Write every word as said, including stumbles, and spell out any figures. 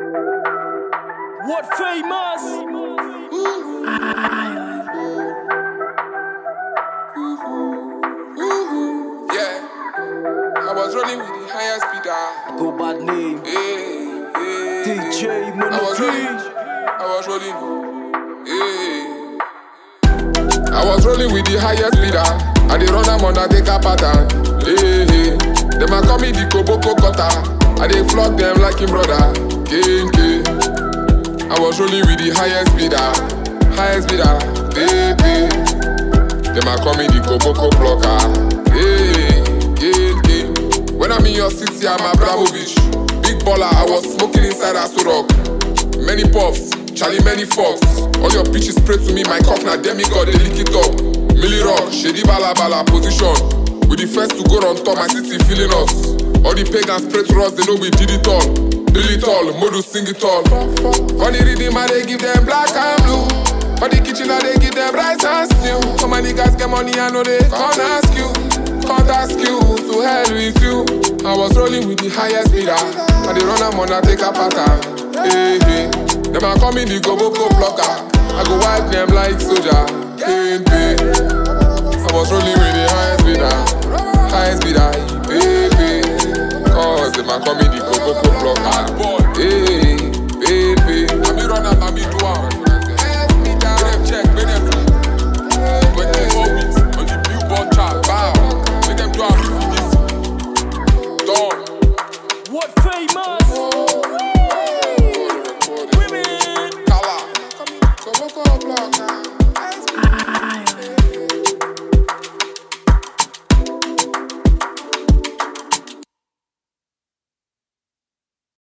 What famous? Yeah, I was rolling with the highest speeder. Go bad name. Hey, hey. D J I was rolling. Monocle. I was rolling. Hey. I was rolling with the highest speeder. I dey run am on a take a pattern. Hey, hey. Them a call me the Koboko cutter. I dey flog them like him brother. K K. I was rolling with the highest speeder. Highest speeder. Hey, hey. Them a call me the Koboko blocker. Hey, hey, hey. When I'm in your city, I'm Abramovich. Big baller, I was smoking inside Aso Rock. Many puffs, Charlie, many fucks. All your bitches spray to me, my cup na demigod, they lick it up. Millie Rock, shady bala bala position. We the first to go on top, my city feeling us. All the pagans spray to us, they know we did it all. Drill it all, Modu sing it all. Funny rhythm, I they give them black and blue. For the kitchen, I they give them rice and stew. So many guys get money, I know they can't ask you. Can't ask you, to hell with you. I was rolling with the highest speeder. I they run am on a take a pattern. Hey, hey. Them a call me the Koboko blocker. I go wipe them like soldier. Hey, hey. I was rolling with the highest speeder. Highest speeder, baby. Cause them a call me the Koboko blocker.